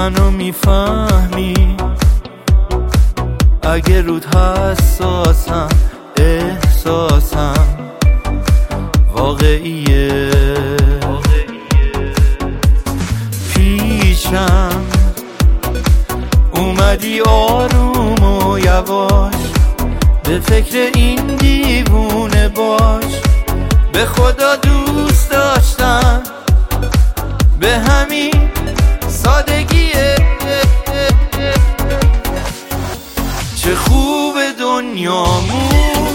منو میفهمی اگه رود حساسم، احساسم واقعیه. پیشم اومدی آروم و یواش، به فکر این دیوونه باش. به خدا دوست داشتم به همین سادگیه. چه خوب دنیامون،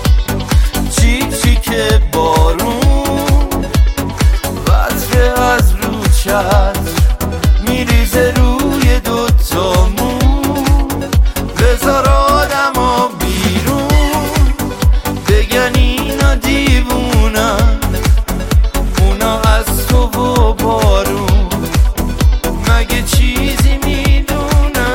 چی که بارون وزره از رو چتر میریزه روی دوتامون. بذار آدما بیرون بگن اینا دیوونن، اونا از تو و بارون مگه چیزی میدونن؟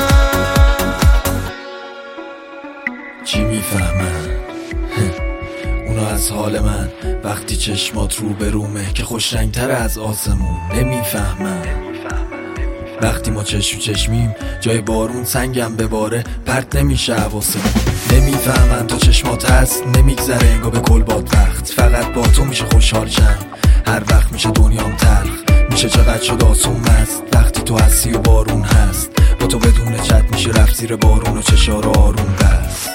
چی میفهمن؟ اونا از حال من وقتی چشمات رو به رومه که خوش رنگتر از آسمون. نمیفهمن وقتی ما چشم چشمیم جای بارون سنگم بباره پرت نمیشه حواسمون. نمیفهمن تو چشمات هست نمیگذره انگار به کل باد وقت. فقط با تو میشه خوشحال شم، هر وقت میشه دنیام تلخ. میشه چقدر شد آسون مست وقتی تو هستی و بارون هست. با تو بدون چت میشه رفت زیر بارون و چشار آروم بست.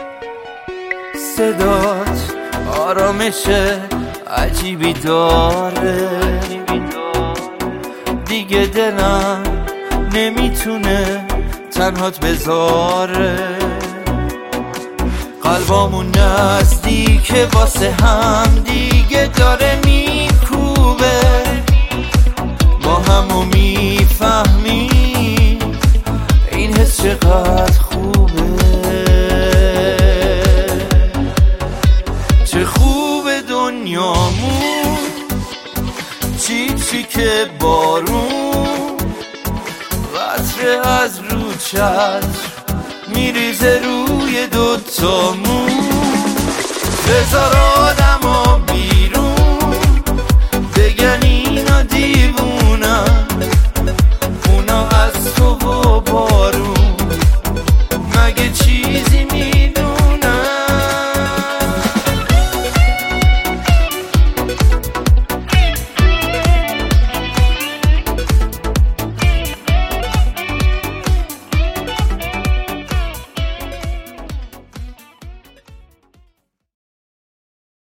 صدات آرامش عجیبی داره، دیگه دلم نمیتونه تنهات بذاره. قلبامون نزدیکه واسه هم دیگه داره میکوبه. ما همو میفهمیم این حس چقدر خوبه. چه خوب دنیامون، چی که بارون وزره از رو چتر میریزه روی دوتامون. بذار آدما